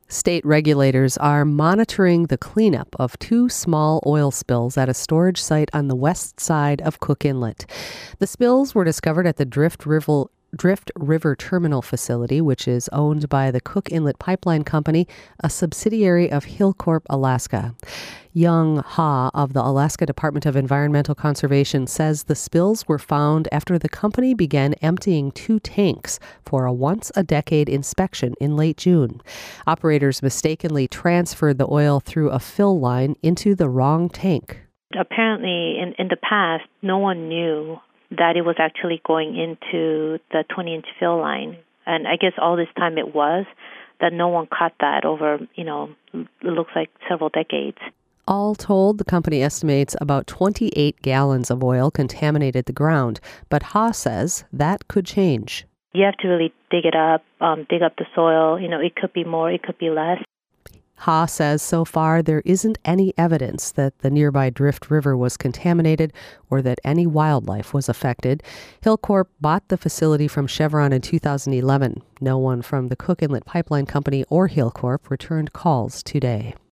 State regulators are monitoring the cleanup of two small oil spills at a storage site on the west side of Cook Inlet. The spills were discovered at the Drift River Terminal facility, which is owned by the Cook Inlet Pipeline Company, a subsidiary of Hilcorp Alaska. Young Ha of the Alaska Department of Environmental Conservation says the spills were found after the company began emptying two tanks for a once-a-decade inspection in late June. Operators mistakenly transferred the oil through a fill line into the wrong tank. Apparently, in the past, no one knew that it was actually going into the 20-inch fill line. And I guess all this time it was, that no one caught that over, it looks like several decades. All told, the company estimates about 28 gallons of oil contaminated the ground, but Ha says that could change. You have to really dig it up, dig up the soil. It could be more, it could be less. Ha says so far there isn't any evidence that the nearby Drift River was contaminated or that any wildlife was affected. Hilcorp bought the facility from Chevron in 2011. No one from the Cook Inlet Pipeline Company or Hilcorp returned calls today.